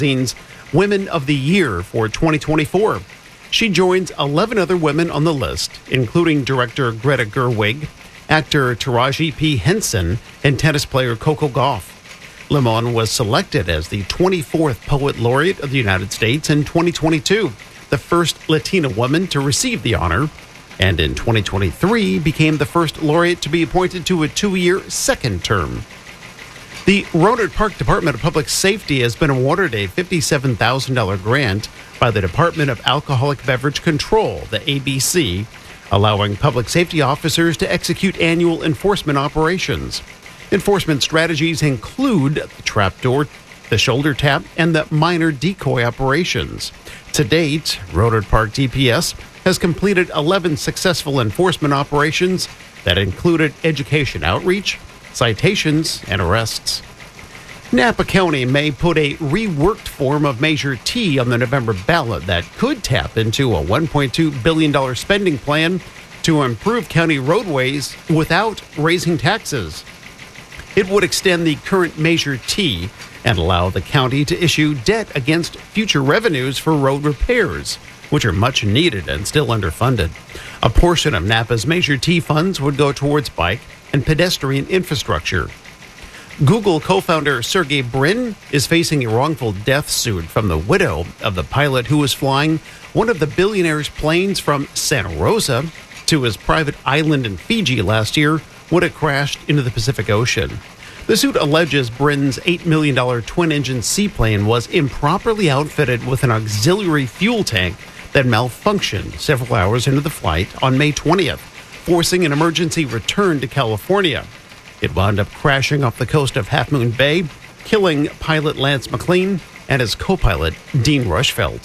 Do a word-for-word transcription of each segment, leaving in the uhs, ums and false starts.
Magazine's Women of the Year for twenty twenty-four. She joins eleven other women on the list, including director Greta Gerwig, actor Taraji P. Henson, and tennis player Coco Gauff. Limon was selected as the twenty-fourth Poet Laureate of the United States in twenty twenty-two, the first Latina woman to receive the honor, and in twenty twenty-three became the first laureate to be appointed to a two-year second term. The Rohnert Park Department of Public Safety has been awarded a fifty-seven thousand dollars grant by the Department of Alcoholic Beverage Control, the A B C, allowing public safety officers to execute annual enforcement operations. Enforcement strategies include the trapdoor, the shoulder tap, and the minor decoy operations. To date, Rohnert Park D P S has completed eleven successful enforcement operations that included education outreach, citations, and arrests. Napa County may put a reworked form of Measure T on the November ballot that could tap into a one point two billion dollars spending plan to improve county roadways without raising taxes. It would extend the current Measure T and allow the county to issue debt against future revenues for road repairs, which are much needed and still underfunded. A portion of Napa's Measure T funds would go towards bike and pedestrian infrastructure. Google co-founder Sergey Brin is facing a wrongful death suit from the widow of the pilot who was flying one of the billionaire's planes from Santa Rosa to his private island in Fiji last year when it crashed into the Pacific Ocean. The suit alleges Brin's eight million dollars twin-engine seaplane was improperly outfitted with an auxiliary fuel tank that malfunctioned several hours into the flight on May twentieth, forcing an emergency return to California. It wound up crashing off the coast of Half Moon Bay, killing pilot Lance McLean and his co-pilot Dean Rushfeldt.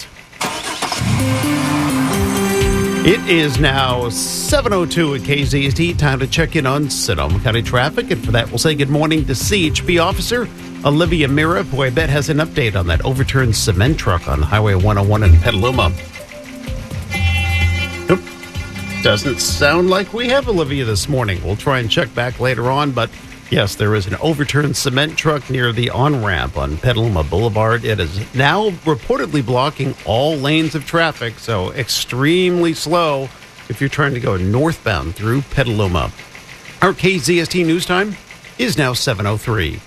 It is now seven oh two at K Z S T. Time to check in on Sonoma County traffic. And for that, we'll say good morning to C H P officer Olivia Mira, who I bet has an update on that overturned cement truck on Highway one oh one in Petaluma. Nope. Doesn't sound like we have Olivia this morning. We'll try and check back later on, but yes, there is an overturned cement truck near the on-ramp on Petaluma Boulevard. It is now reportedly blocking all lanes of traffic, so extremely slow if you're trying to go northbound through Petaluma. Our K Z S T news time is now seven oh three.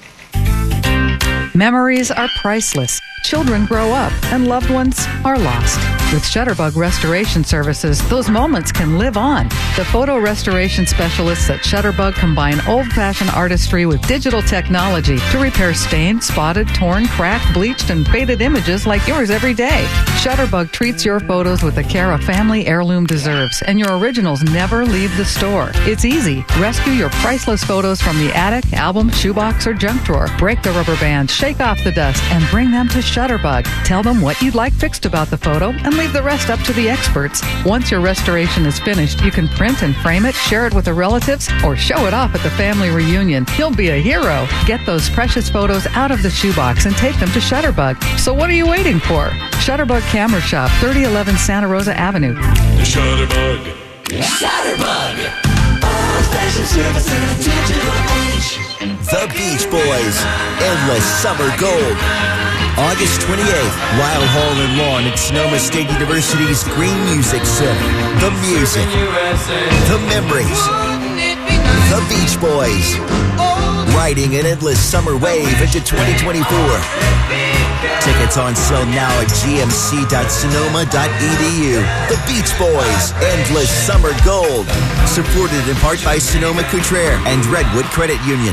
Memories are priceless. Children grow up and loved ones are lost. With Shutterbug Restoration Services, those moments can live on. The photo restoration specialists at Shutterbug combine old-fashioned artistry with digital technology to repair stained, spotted, torn, cracked, bleached, and faded images like yours every day. Shutterbug treats your photos with the care a family heirloom deserves, and your originals never leave the store. It's easy. Rescue your priceless photos from the attic, album, shoebox, or junk drawer. Break the rubber band, shake off the dust, and bring them to Shutterbug. Tell them what you'd like fixed about the photo and leave the rest up to the experts. Once your restoration is finished, you can print and frame it, share it with the relatives, or show it off at the family reunion. You'll be a hero. Get those precious photos out of the shoebox and take them to Shutterbug. So what are you waiting for? Shutterbug Camera Shop, thirty eleven Santa Rosa Avenue. The Shutterbug. Shutterbug. Old-fashioned service in a digital age. The Beach Boys. Endless Summer Gold. August twenty-eighth, Wild Hall and Lawn at Sonoma State University's Green Music Center. The music, the memories, the Beach Boys, riding an endless summer wave into twenty twenty-four. Tickets on sale now at g m c dot sonoma dot e d u. The Beach Boys, Endless Summer Gold. Supported in part by Sonoma Couture and Redwood Credit Union.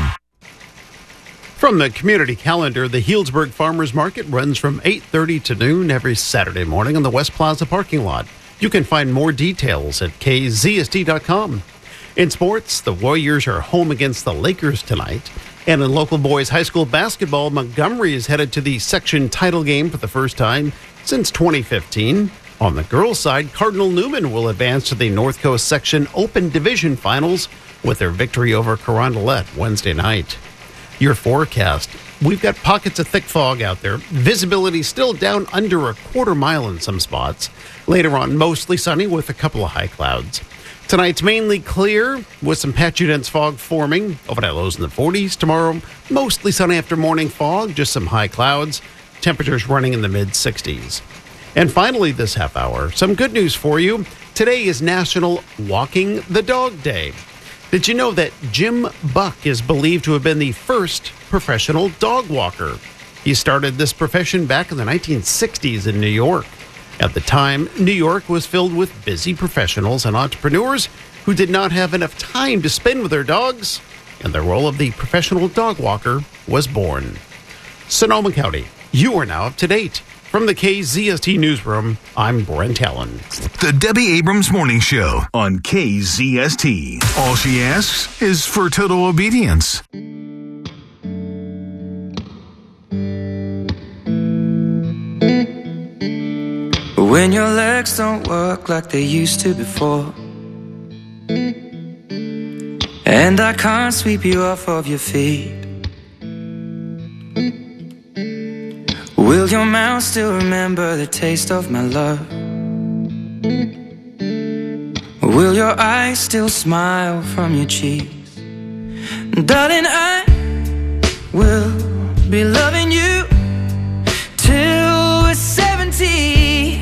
From the community calendar, the Healdsburg Farmers Market runs from eight thirty to noon every Saturday morning on the West Plaza parking lot. You can find more details at k z s t dot com. In sports, the Warriors are home against the Lakers tonight. And in local boys high school basketball, Montgomery is headed to the section title game for the first time since twenty fifteen. On the girls' side, Cardinal Newman will advance to the North Coast Section Open Division Finals with their victory over Carondelet Wednesday night. Your forecast. We've got pockets of thick fog out there. Visibility still down under a quarter mile in some spots. Later on, mostly sunny with a couple of high clouds. Tonight's mainly clear with some patchy dense fog forming. Overnight lows in the forties. Tomorrow, mostly sunny after morning fog, just some high clouds. temperatures running in the mid sixties. And finally, this half hour, some good news for you. Today is National Walking the Dog Day. Did you know that Jim Buck is believed to have been the first professional dog walker? He started this profession back in the nineteen sixties in New York. At the time, New York was filled with busy professionals and entrepreneurs who did not have enough time to spend with their dogs, and the role of the professional dog walker was born. Sonoma County, you are now up to date. From the K Z S T Newsroom, I'm Brent Allen. The Debbie Abrams Morning Show on K Z S T. All she asks is for total obedience. When your legs don't work like they used to before, and I can't sweep you off of your feet, will your mouth still remember the taste of my love? Will your eyes still smile from your cheeks? Darling, I will be loving you till we're seventy.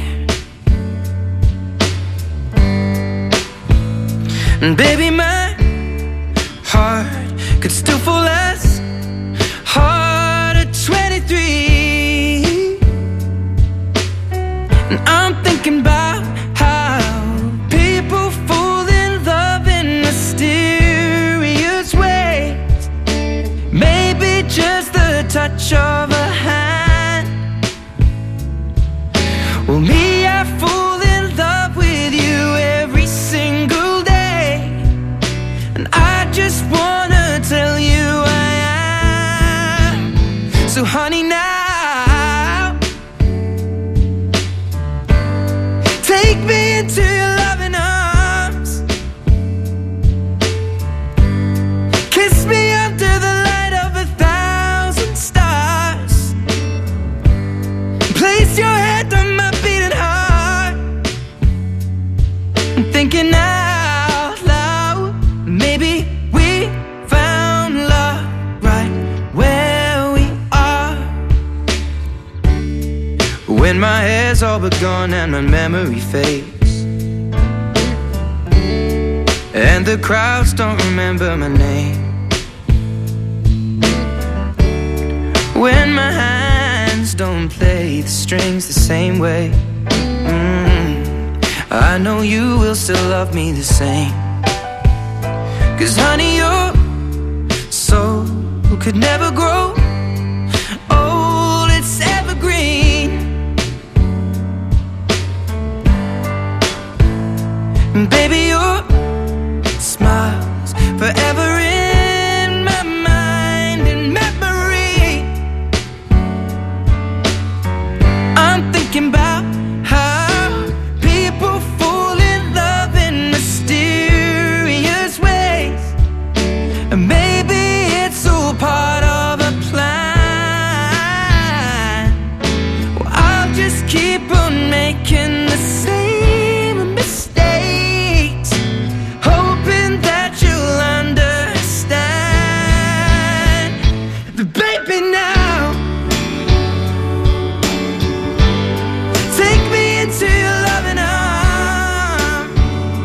And baby, my heart could still fall as hard at twenty-three. And I'm thinking about how people fall in love in mysterious ways. Maybe just the touch of a hand. Well, me, I fall in love with you every single day. And I just wanna tell you I am. So honey, now take me into your loving arms. Kiss me under the light of a thousand stars. Place your head on my beating heart. I'm thinking out loud, maybe we found love right where we are. When my hair's all but gone and my memory fades, and the crowds don't remember my name, when my hands don't play the strings the same way, mm, I know you will still love me the same. Cause honey, your soul could never grow old, it's evergreen. And baby, your smile's forever in my mind and memory. I'm thinking about how people fall in love in mysterious ways. And maybe it's all part of a plan. Well, I'll just keep on making the same mistakes, hoping that you'll understand. But baby, now take me into your loving arms.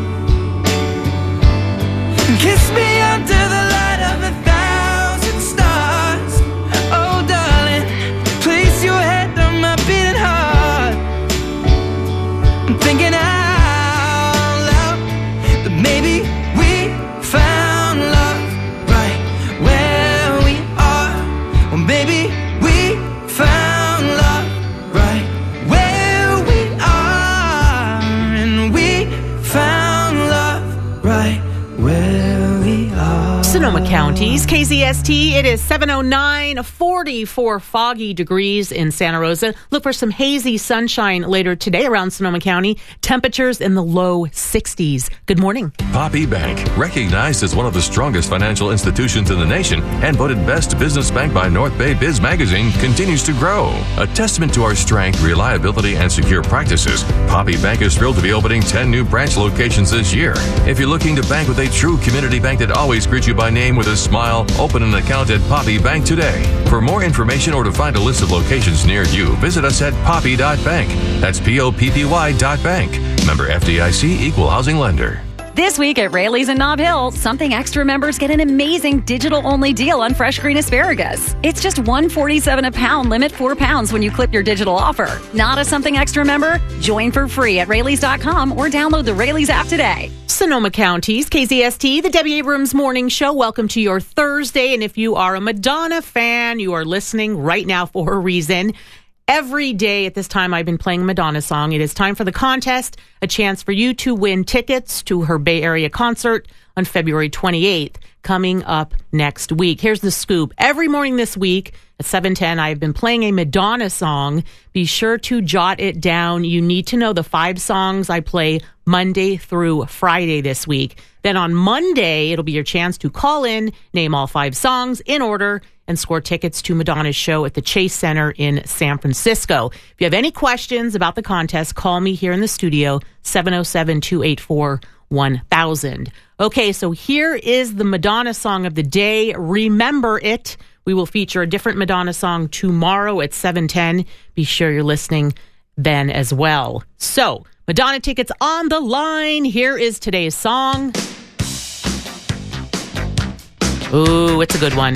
Kiss me under the light of a thousand stars. Oh darling, place your head on my beating heart. I'm thinking out loud that maybe we found love right where we are. Or maybe we found love right where we are. And we found love right where we are. Sonoma County's K Z S T. It is seven oh nine, forty-four foggy degrees in Santa Rosa. Look for some hazy sunshine later today around Sonoma County. Temperatures in the low sixties. Good morning. Poppy Bank, recognized as one of the strongest financial institutions in the nation and voted best business bank by North Bay Biz Magazine, continues to grow. A testament to our strength, reliability, and secure practices, Poppy Bank is thrilled to be opening ten new branch locations this year. If you're looking to bank with a true community bank that always greets you by name with a smile, open an account at Poppy Bank today. For more information or to find a list of locations near you, visit us at poppy dot bank. That's P O P P Y dot bank. Member F D I C, Equal Housing Lender. This week at Rayleigh's in Nob Hill, Something Extra members get an amazing digital-only deal on fresh green asparagus. It's just one dollar and forty-seven cents a pound, limit four pounds when you clip your digital offer. Not a Something Extra member? Join for free at Rayleigh's dot com or download the Rayleigh's app today. Sonoma County's K Z S T, the Debbie Abrams Morning Show. Welcome to your Thursday. And if you are a Madonna fan, you are listening right now for a reason. Every day at this time, I've been playing a Madonna song. It is time for the contest, a chance for you to win tickets to her Bay Area concert on February twenty-eighth, coming up next week. Here's the scoop. Every morning this week at seven ten, I've been playing a Madonna song. Be sure to jot it down. You need to know the five songs I play Monday through Friday this week. Then on Monday, it'll be your chance to call in, name all five songs in order, and score tickets to Madonna's show at the Chase Center in San Francisco. If you have any questions about the contest, call me here in the studio, seven oh seven, two eight four, one thousand. Okay, so here is the Madonna song of the day. Remember it. We will feature a different Madonna song tomorrow at seven ten. Be sure you're listening then as well. So, Madonna tickets on the line. Here is today's song. Ooh, it's a good one.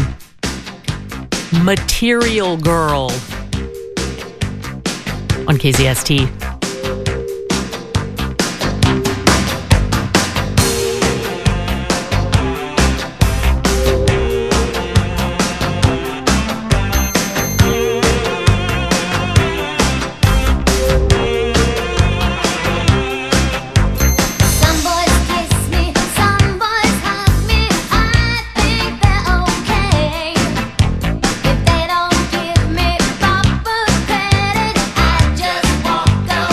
Material Girl on K Z S T. If they don't give me proper credit, I just walk away.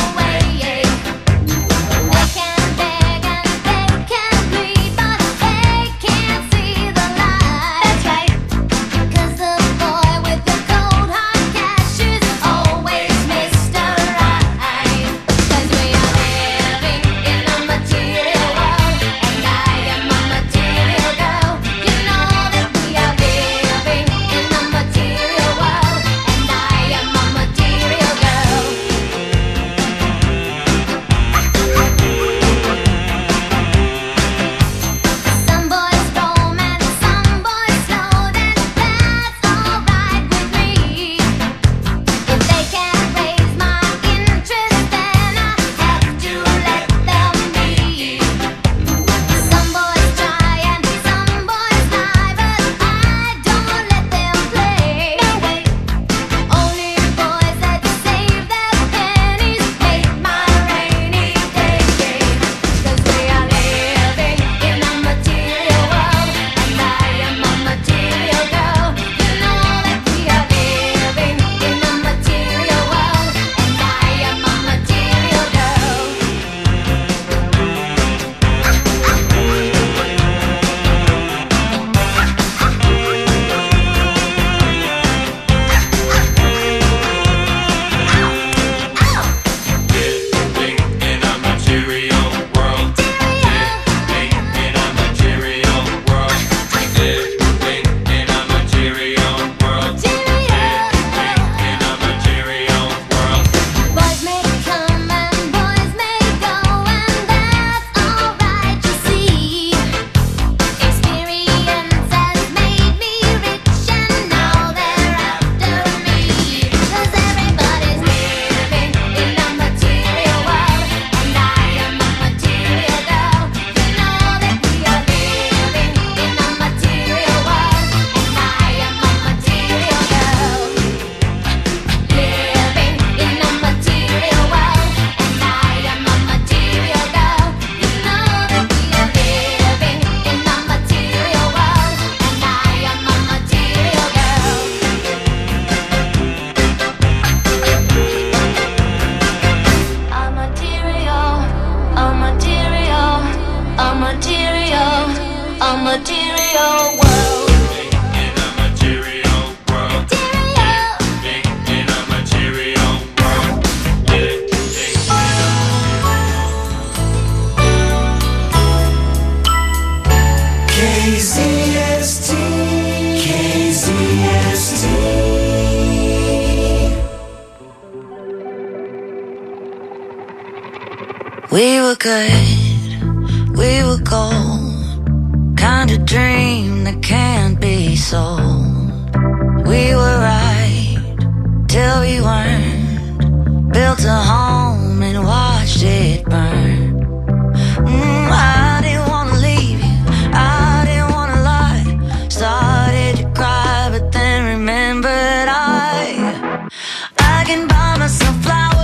We were good, we were gold, kind of dream that can't be sold. We were right till we weren't, built a home and watched it burn. Mm, I didn't wanna leave you, I didn't wanna lie. Started to cry, but then remembered I I can buy myself flowers,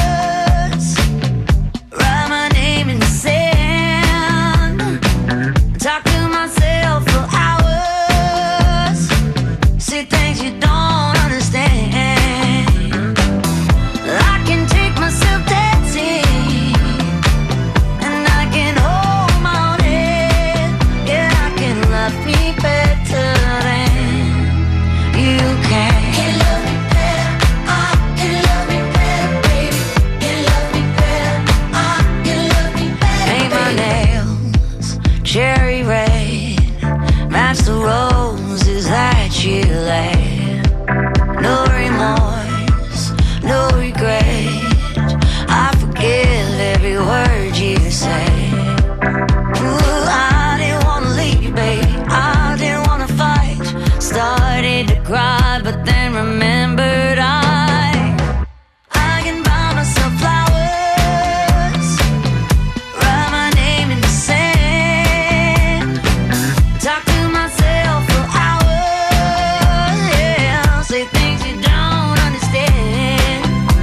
write my name in the sand, talk to myself for hours, see things you don't understand. I can take myself dancing, and I can hold my own head. Yeah, I can love me better than you can. Can love me better, I can love me better, baby. Can love me better, I can love me better. Paint my nails cherry red, match the roses that you laid. No remorse, no regret, I forgive every word you say. Ooh, I didn't wanna leave you, baby, I didn't wanna fight. Started to cry, but then remembered I I can buy myself flowers, write my name in the sand, talk to myself for hours, yeah, say things you don't understand.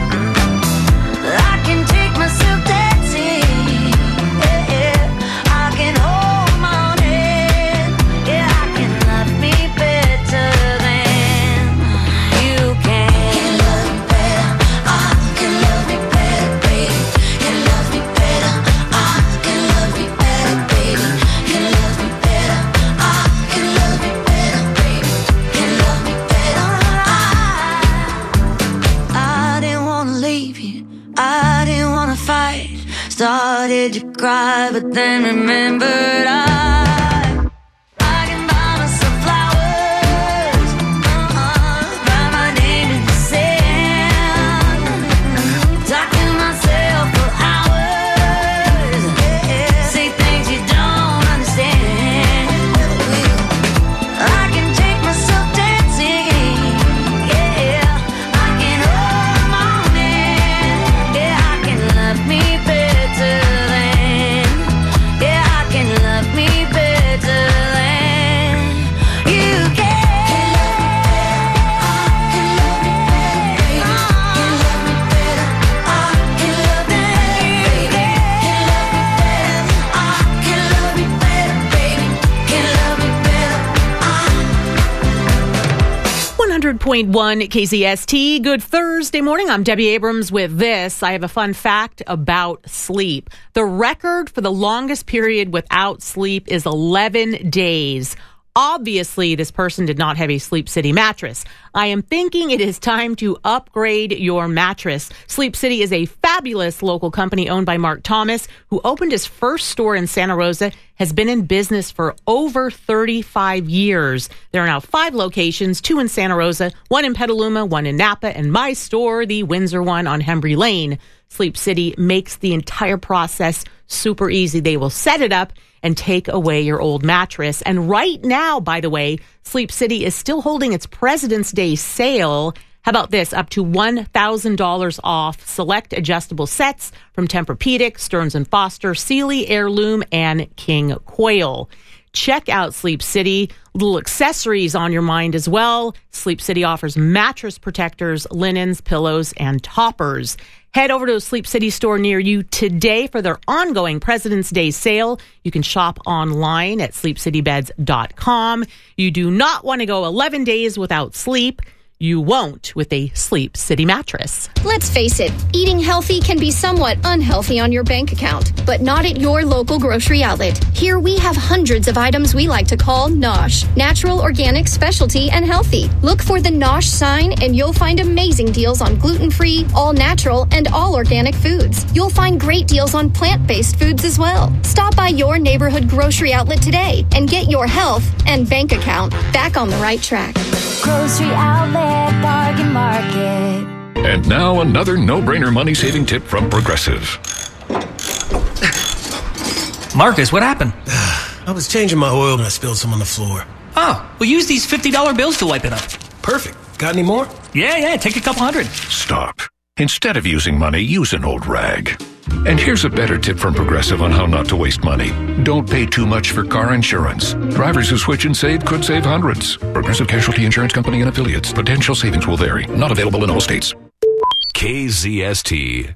I can take myself dancing, yeah, yeah. I can hold my own head, yeah, I can love me better than you can. Can love me better, I can love me better, baby. Can love me better, I can love me better, baby. Can love me better, I can love me better, baby. Can love me better, I I didn't wanna leave you, I didn't wanna fight. Started to cry, but then remembered I I can buy myself flowers, uh-uh, write my name in the sand, talk to myself for hours, yeah, say things you don't understand. I can take myself dancing, yeah, I can hold my own hand, yeah, I can love me better than, yeah, I can love me better than you can. Can love me better, I can love me better, baby. Can love me better, I can love me better, I can love me better, baby. Can love me better, I one hundred point one K Z S T. Good Thursday morning. I'm Debbie Abrams with this. I have a fun fact about sleep. The record for the longest period without sleep is eleven days. Obviously, this person did not have a Sleep City mattress. I am thinking it is time to upgrade your mattress. Sleep City is a fabulous local company owned by Mark Thomas, who opened his first store in Santa Rosa, has been in business for over thirty-five years. There are now five locations, two in Santa Rosa, one in Petaluma, one in Napa, and my store, the Windsor one on Hembry Lane. Sleep City makes the entire process super easy. They will set it up and take away your old mattress. And right now, by the way, Sleep City is still holding its President's Day sale. How about this? Up to one thousand dollars off select adjustable sets from Tempur-Pedic, Stearns and Foster, Sealy, Heirloom, and King Coil. Check out Sleep City. Little accessories on your mind as well. Sleep City offers mattress protectors, linens, pillows, and toppers. Head over to a Sleep City store near you today for their ongoing President's Day sale. You can shop online at sleep city beds dot com. You do not want to go eleven days without sleep. You won't with a Sleep City mattress. Let's face it, eating healthy can be somewhat unhealthy on your bank account, but not at your local grocery outlet. Here we have hundreds of items we like to call NOSH, natural, organic, specialty, and healthy. Look for the NOSH sign and you'll find amazing deals on gluten-free, all-natural, and all-organic foods. You'll find great deals on plant-based foods as well. Stop by your neighborhood grocery outlet today and get your health and bank account back on the right track. Grocery Outlet Bargain Market. And now another no-brainer money-saving tip from Progressive. Marcus, what happened? I was changing my oil and I spilled some on the floor. Oh, well, use these fifty dollar bills to wipe it up. Perfect. Got any more? Yeah, yeah, take a couple hundred. Stop. Instead of using money, use an old rag. And here's a better tip from Progressive on how not to waste money. Don't pay too much for car insurance. Drivers who switch and save could save hundreds. Progressive Casualty Insurance Company and Affiliates. Potential savings will vary. Not available in all states. K Z S T.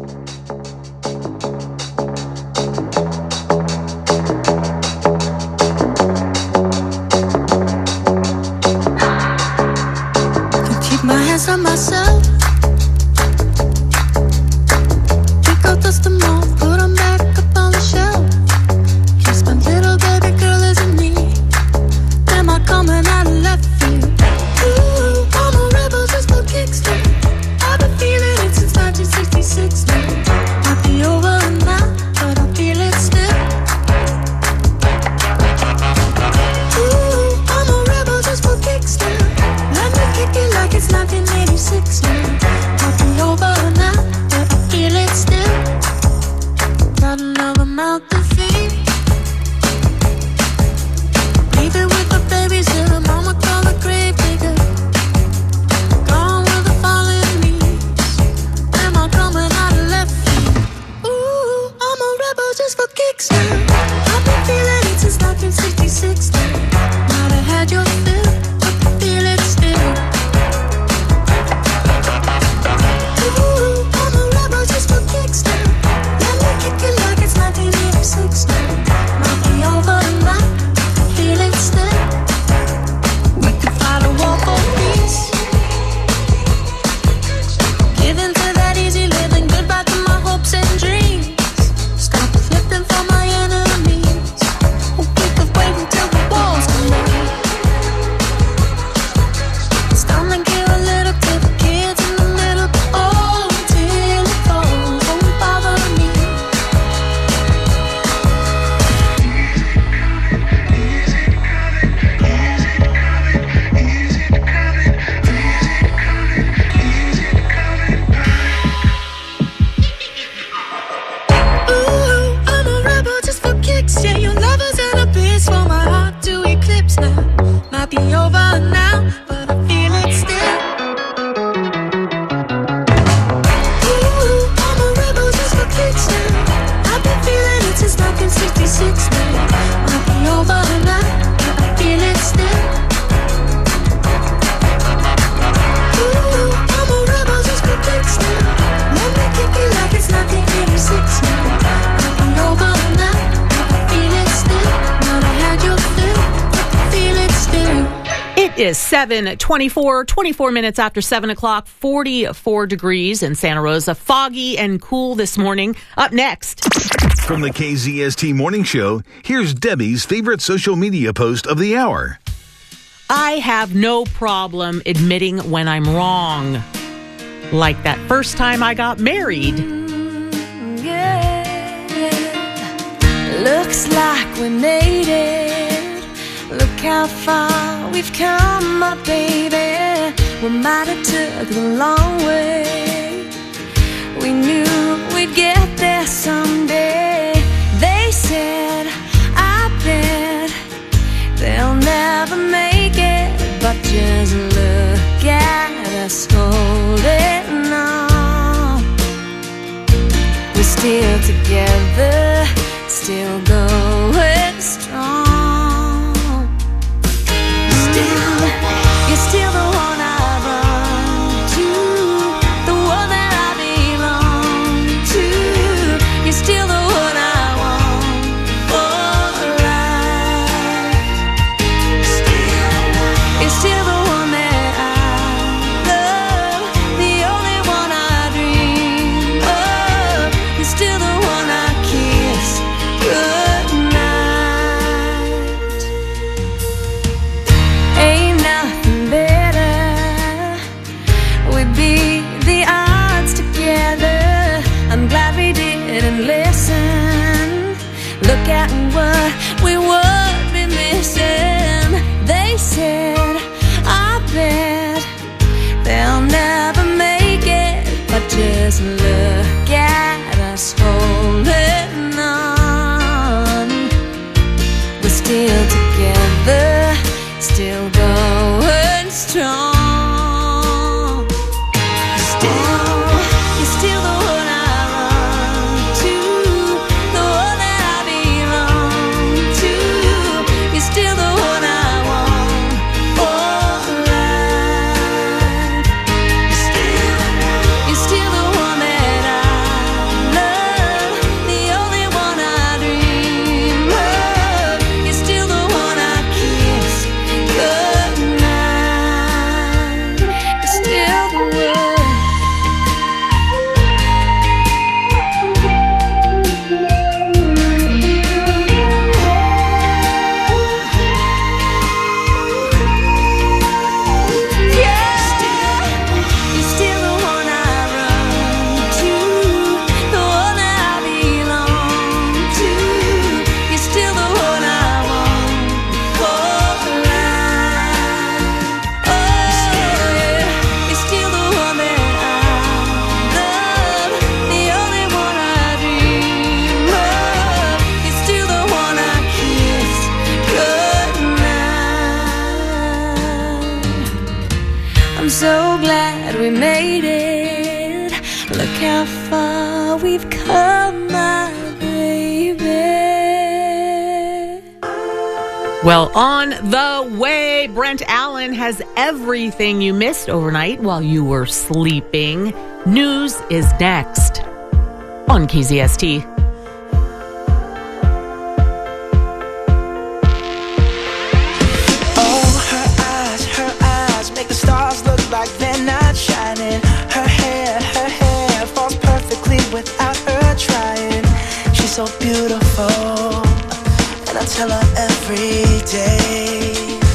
My hands on myself. Pick up dust them all, put them back up on the shelf. Kiss my little baby girl isn't me. Am I coming out of left field? Ooh, I'm a rebel just for kicks now. I've been feeling it since nineteen sixty-six now. Might be over now, but I feel it still. Ooh, I'm a rebel just for kicks now. Let me kick it like it's nineteen eighty-six now. Might be over now, but I feel it still. Got another mouth to feed. Leaving with the babysitter, mama call the grave digger. Gone with the fallen leaves. Am I coming out of left field? Ooh, I'm a rebel just for kicks now. I've been feeling it since nineteen sixty-six now. Might have had your fill, but I feel it still. Ooh, I'm a rebel just for kicks now. Let me kick it like it's nineteen eighty-six now. Might be over now, I feel it still. We could fight a war for peace. Give in to that easy living, goodbye to my hopes and dreams. Stop flipping for my enemies. We could wait until the walls come down. Stand and give a little to the kids in the middle. Oh, till it falls, won't bother me. Ooh, I'm a rebel just for kicks. Yeah, your lovers and a beast for my heart to eclipse now. Might be over now, but I feel it still. Ooh, I'm a rebel just for kicks now. I've been feeling it since nineteen sixty-six now. Might be over now, but I feel it still. Ooh, I'm a rebel just for kicks now. Let me kick it like it's nineteen eighty-six now. Might be over now, but I feel it still. Might have had your fill, but I feel it still. It is seven twenty-four, twenty-four minutes after seven o'clock, forty-four degrees in Santa Rosa. Foggy and cool this morning. Up next. From the K Z S T Morning Show, here's Debbie's favorite social media post of the hour. I have no problem admitting when I'm wrong. Like that first time I got married. Looks like we made it. Look how far we've come, my baby. We might have took the long way. We knew we'd get there someday. They said, I bet they'll never make it. But just look at us holding on. We're still together, still going strong. Still, you're still the one I run to, the one that I belong to. You're still the one I want for life. Still, you're still the one that I love, the only one I dream of. You're still the one I kiss goodnight. how far we've come, my baby. Well, on the way, Brent Allen has everything you missed overnight while you were sleeping. News is next on K Z S T. Oh, her eyes, her eyes make the stars look like they're not shining. Her hair, her hair falls perfectly without her trying. She's so beautiful, and I tell her every day.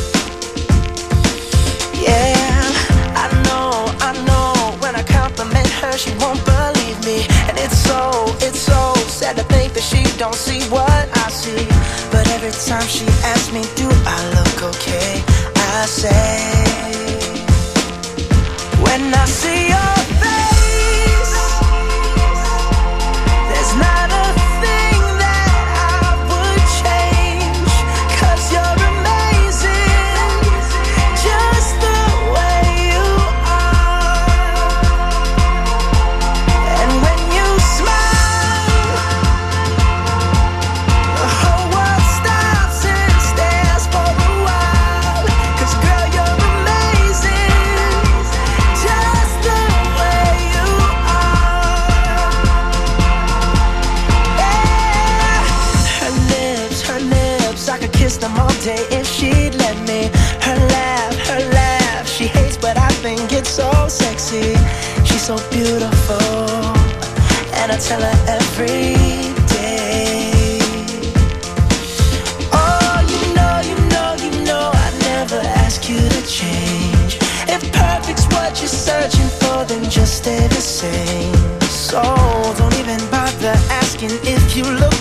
Yeah, I know, I know, when I compliment her, she won't believe me. And it's so, it's so sad to think that she don't see what I see. But every time she asks me, do I look okay? I say, when I see your face, there's not a thing that I would change. 'Cause you're amazing, just the way you are. And when you smile, the whole world stops and stares for a while. 'Cause girl, you're amazing, just the way you are. Yeah. Her lips, her lips, I could kiss them all day if she'd let me. Her laugh, her laugh, she hates but I think it's so sexy. She's so beautiful, and I tell her every day. Oh, you know, you know, you know I never ask you to change. If perfect's what you're searching for, then just stay the same. So don't even bother asking if you look